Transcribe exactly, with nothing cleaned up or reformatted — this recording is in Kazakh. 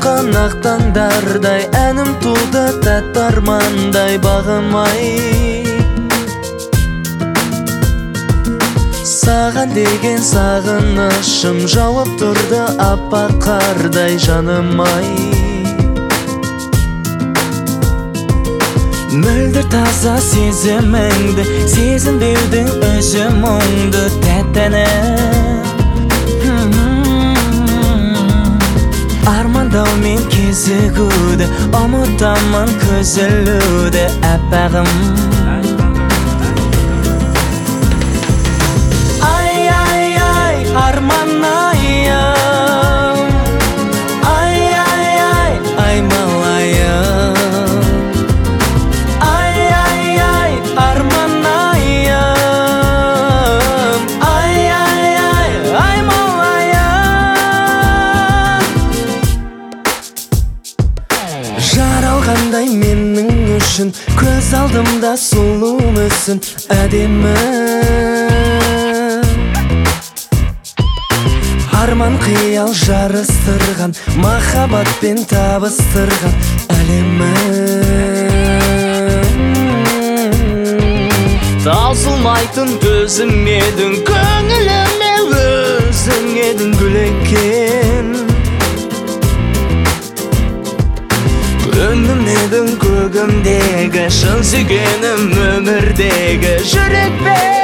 Атқан ақтаңдардай әнім туды тәтті армандай бағым-ай. Саған деген сағынышым жауып тұрды аппақ қардай жаным-ай. Мөлдір таза сезіміңді сезінбеудің өзі мұңды тәттәні. Армандаумен кезігуді ұмытамын көзілуді әппағым. Ай, ай, ай, арман-айым. Ай, ай, ай, аймалайым. Ай, ай, ай, арман-айым. Ай, ай, ай, аймалайым. Жаралғандай менің үшін көз алдымда сұлу мүсін әдемі. Арман қиял жарыстырған махаббатпен табыстырған әлемі. Таусылмайтын төзім едің көңіліме, өзің едің гүл екен. Күнім едің көгімдегі шын сүйгенім өмірдегі жүрек бе.